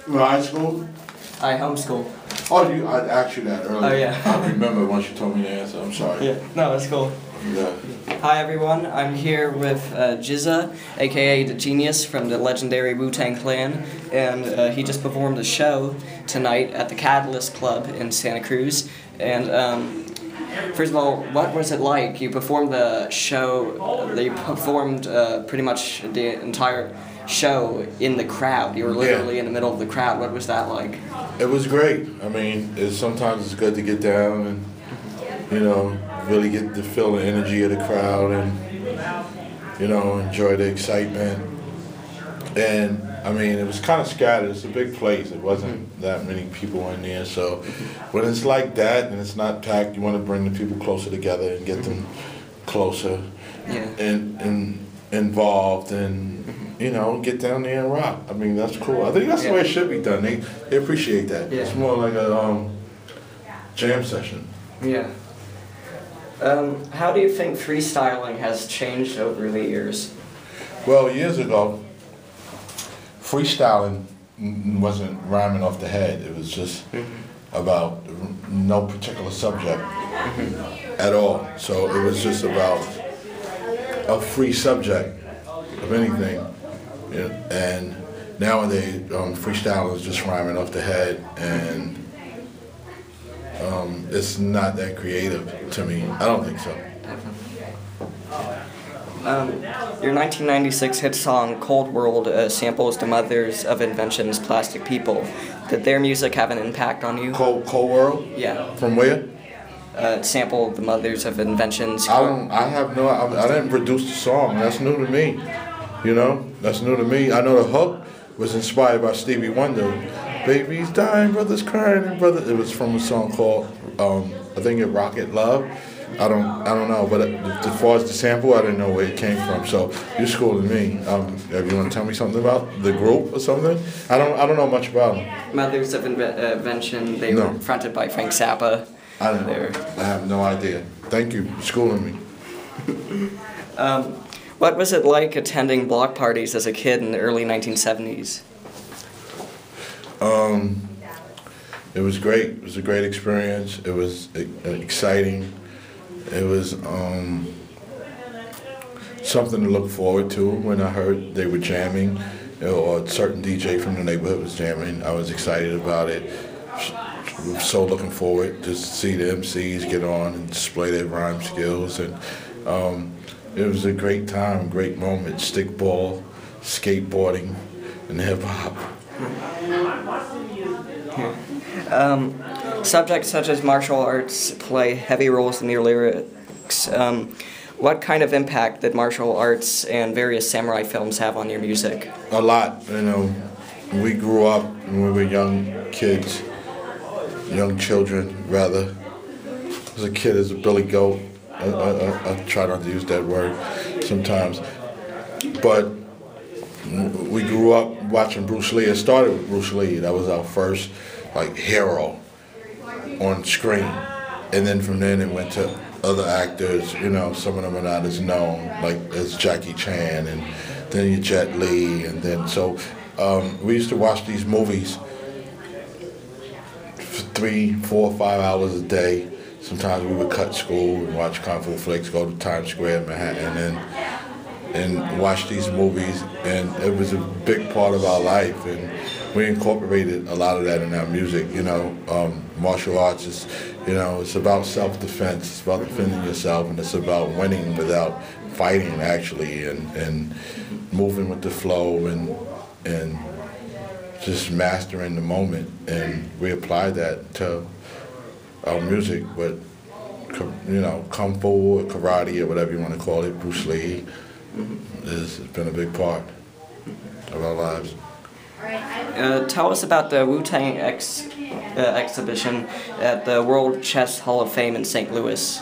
In high school? I homeschool. Oh, I asked you that earlier. Oh, yeah. I remember once you told me the answer. I'm sorry. Yeah, no, it's cool. Yeah. Hi everyone, I'm here with Jizza, aka The Genius from the legendary Wu-Tang Clan, and he just performed a show tonight at the Catalyst Club in Santa Cruz. And first of all, what was it like? You performed the show, you performed pretty much the entire show in the crowd. You were literally in the middle of the crowd. What was that like? It was great. I mean, sometimes it's good to get down and, you know, really get to feel the energy of the crowd and, you know, enjoy the excitement. And, I mean, it was kind of scattered. It's a big place. It wasn't that many people in there. So when it's like that and it's not packed, you want to bring the people closer together and get them closer and involved and, you know, get down there and rock. I mean, that's cool. I think that's the way it should be done. They appreciate that. Yeah. It's more like a jam session. Yeah. How do you think freestyling has changed over the years? Well, years ago, freestyling wasn't rhyming off the head. It was just about no particular subject at all. So it was just about a free subject of anything. Yeah. And nowadays, freestyling is just rhyming off the head, and it's not that creative to me. I don't think so. Your 1996 hit song "Cold World" samples the Mothers of Invention's Plastic People. Did their music have an impact on you? Cold World? Yeah. From where? It sampled the Mothers of Invention's. I didn't produce the song. That's new to me. You know, that's new to me. I know the hook was inspired by Stevie Wonder. Baby's dying, brother's crying, and brother. It was from a song called, I think it Rocket Love. I don't know, but as far as the sample, I didn't know where it came from. So you're schooling me. If you want to tell me something about the group or something, I don't know much about them. Mothers of Invention. They were fronted by Frank Zappa. I don't know. I have no idea. Thank you for schooling me. What was it like attending block parties as a kid in the early 1970s? It was great. It was a great experience. It was exciting. It was something to look forward to. When I heard they were jamming, or a certain DJ from the neighborhood was jamming, I was excited about it. So looking forward to see the MCs get on and display their rhyme skills, and it was a great time, great moment. Stickball, skateboarding, and hip hop. Subjects such as martial arts play heavy roles in your lyrics. What kind of impact did martial arts and various samurai films have on your music? A lot. You know, we grew up when we were young kids, young children rather. As a kid, as a Billy Goat. I try not to use that word sometimes, but we grew up watching Bruce Lee. It started with Bruce Lee. That was our first hero on screen, and then from then it went to other actors. You know, some of them are not as known, like as Jackie Chan, and then you Jet Li, and then so we used to watch these movies for 3, 4, 5 hours a day. Sometimes we would cut school and watch Kung Fu flicks, go to Times Square, Manhattan, and watch these movies. And it was a big part of our life, and we incorporated a lot of that in our music. You know, martial arts is, you know, it's about self-defense. It's about defending yourself, and it's about winning without fighting, actually, and moving with the flow and just mastering the moment. And we applied that to our music, but you know, Kung Fu or karate or whatever you want to call it, Bruce Lee, has been a big part of our lives. Tell us about the Wu-Tang exhibition at the World Chess Hall of Fame in St. Louis.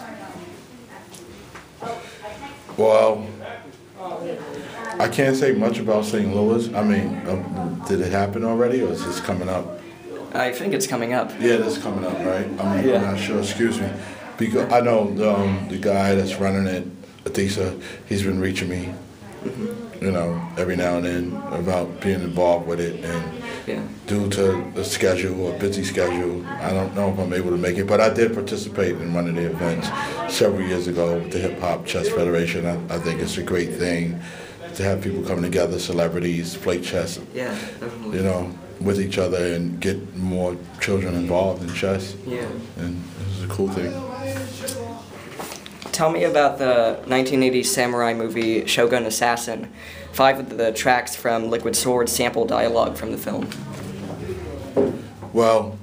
Well, I can't say much about St. Louis. I mean, did it happen already, or is this coming up? I think it's coming up. Yeah, that's coming up, right? I'm not sure, excuse me. Because I know the guy that's running it, Adisa, he's been reaching me every now and then about being involved with it. And Yeah. due to the schedule, a busy schedule, I don't know if I'm able to make it. But I did participate in one of the events several years ago with the Hip Hop Chess Federation. I think it's a great thing to have people come together, celebrities, play chess, Yeah, definitely. with each other and get more children involved in chess. Yeah. And this is a cool thing. Tell me about the 1980 samurai movie Shogun Assassin. 5 of the tracks from Liquid Sword sample dialogue from the film. Well,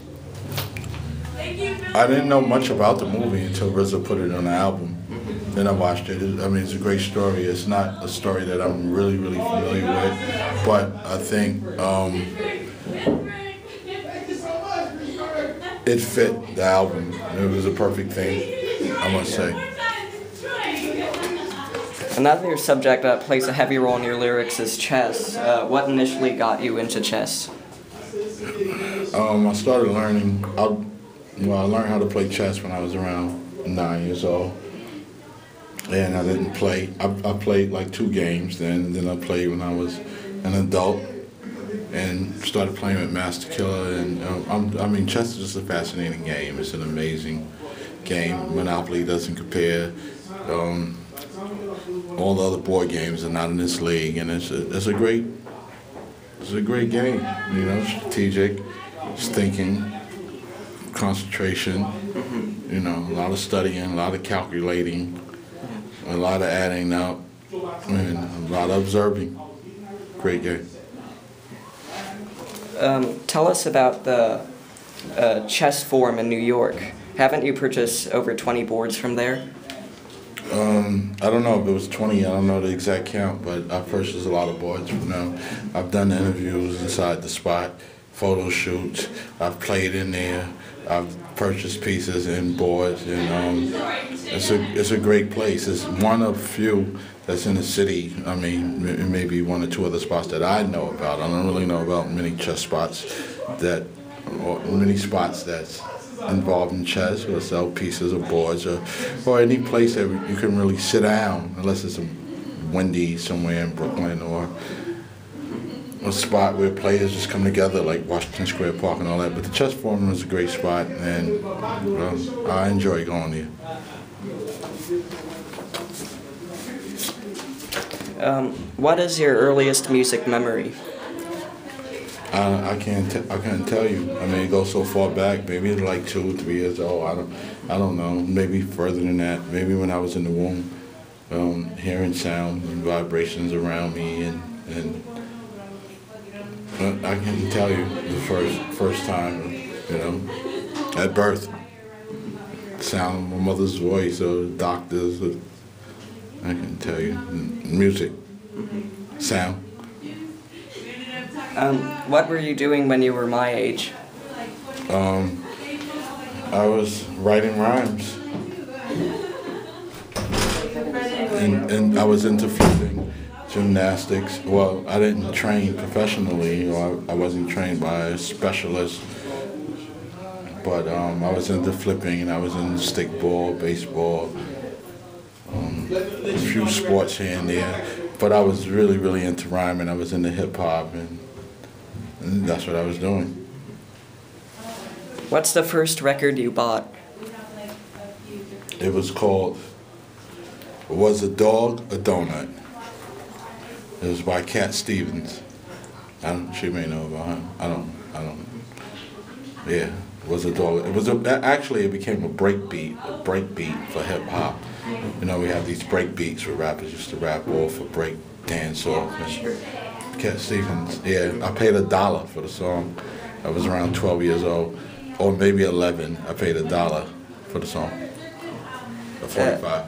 I didn't know much about the movie until RZA put it on the album. Then I watched it. It's a great story. It's not a story that I'm really, really familiar with, but I think it fit the album. It was a perfect thing, I must say. Another subject that plays a heavy role in your lyrics is chess. What initially got you into chess? I started learning. I learned how to play chess when I was around 9 years old. And I didn't play. I played like 2 games then, and then I played when I was an adult and started playing with Master Killer. And chess is just a fascinating game. It's an amazing game. Monopoly doesn't compare. All the other board games are not in this league, and it's a great game. Strategic, it's thinking, concentration. A lot of studying, a lot of calculating. A lot of adding up, and a lot of observing. Great game. Tell us about the chess forum in New York. Haven't you purchased over 20 boards from there? I don't know if it was 20. I don't know the exact count, but I purchased a lot of boards from them. I've done interviews inside the spot, photo shoots. I've played in there. I've purchased pieces and boards, and it's a great place. It's one of few that's in the city. Maybe 1 or 2 other spots that I know about. I don't really know about many chess spots or many spots that's involved in chess or sell pieces or boards or any place that you can really sit down, unless it's a Wendy's somewhere in Brooklyn or a spot where players just come together, like Washington Square Park and all that. But the chess forum is a great spot, and I enjoy going there. What is your earliest music memory? I can't tell you. It goes so far back. Maybe like 2 or 3 years old. I don't know. Maybe further than that. Maybe when I was in the womb, hearing sound and vibrations around me, and I can tell you the first time, at birth, the sound of my mother's voice or the doctor's. I can tell you, music, sound. What were you doing when you were my age? I was writing rhymes, and I was into flipping, gymnastics. Well, I didn't train professionally, or I wasn't trained by a specialist, but I was into flipping, and I was into stickball, baseball, a few sports here and there. But I was really, really into rhyming. I was into hip hop, and that's what I was doing. What's the first record you bought? It was called Was a Dog a Donut? It was by Cat Stevens. She may know about him. I don't. Yeah, Was a Dog. Actually it became a break beat for hip hop. We have these break beats where rappers used to rap off or break dance off. Sure. Cat Stevens. Yeah, I paid $1 for the song. I was around 12 years old, or maybe 11. I paid $1 for the song. 45.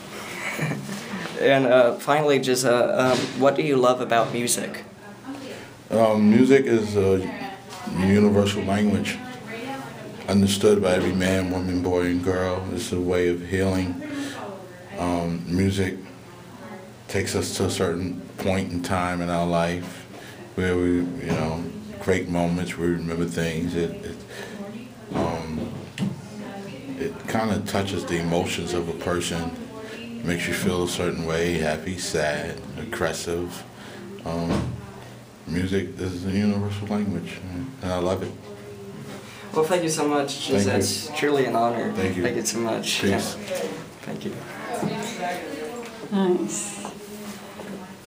And finally, just what do you love about music? Music is a universal language, understood by every man, woman, boy, and girl. It's a way of healing. Music takes us to a certain point in time in our life where we, great moments, we remember things. It kind of touches the emotions of a person, makes you feel a certain way, happy, sad, aggressive. Music is a universal language, and I love it. Well, thank you so much. Thank you. It's truly an honor. Thank you. Thank you so much. Peace. Yeah. Thank you. Nice.